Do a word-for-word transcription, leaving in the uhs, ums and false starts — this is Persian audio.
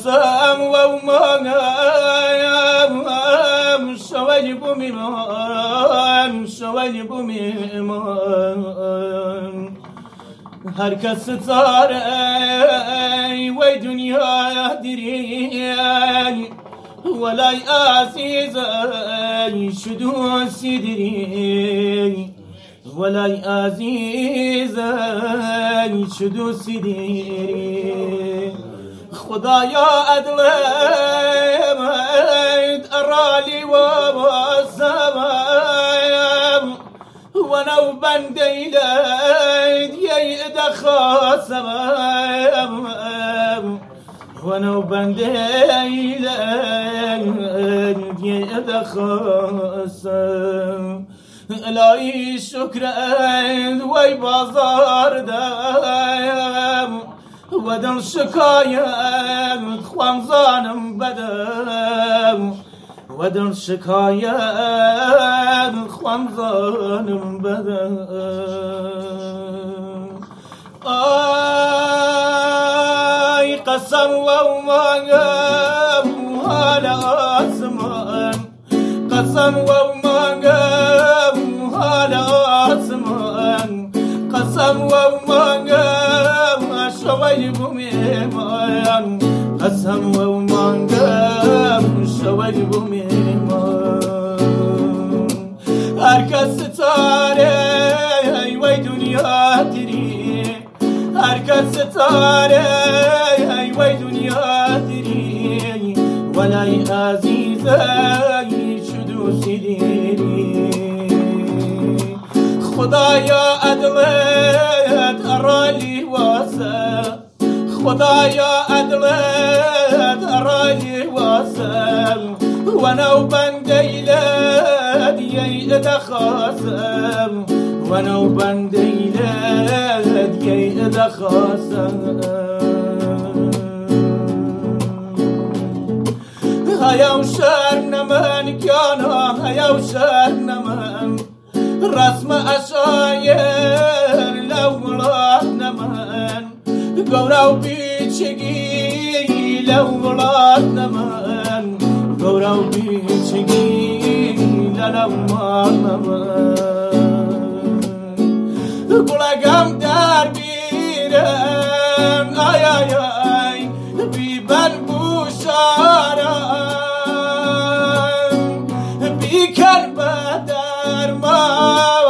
قسم و مانم شوی بومی من شوی بومی من هر کس ستاره وی دنیا دیری ولای عزیز شدو سیدری ولای عزیز شدو سیدری خدایا عدلت ارالی و سمام ونو بندی لید یی دخاسم ونو بندی لید یی دخاسم الهی شکرت وی بازار دم و دل شکایت خوام زانم بدم و دل شکایت خوام زانم بدم آی قسم و مانم حال آسمان قسم و مانم حال آسمان قسم و مانم شوی بومی من قسم و مانم شوی بومی من هر کس ستاره وی دنیا دیری هر کس ستاره وی دنیا دیری ولای عزیزی شدو سیدری خدایا عدلت ارالی واسه خدایا عدلت ارالی واسه ونو بندی لد یی دخاسم ونو بندی لد یی دخاسم هیاو شهر نمن کانا هیاو شهر نمن رسم اشایر لولاد نمن گوراو بیچگی لولاد نمن گوراو بیچگی لولاد نمن گلگم در بیرم آی آی آی بی بن بوشارم بی کلمه در ما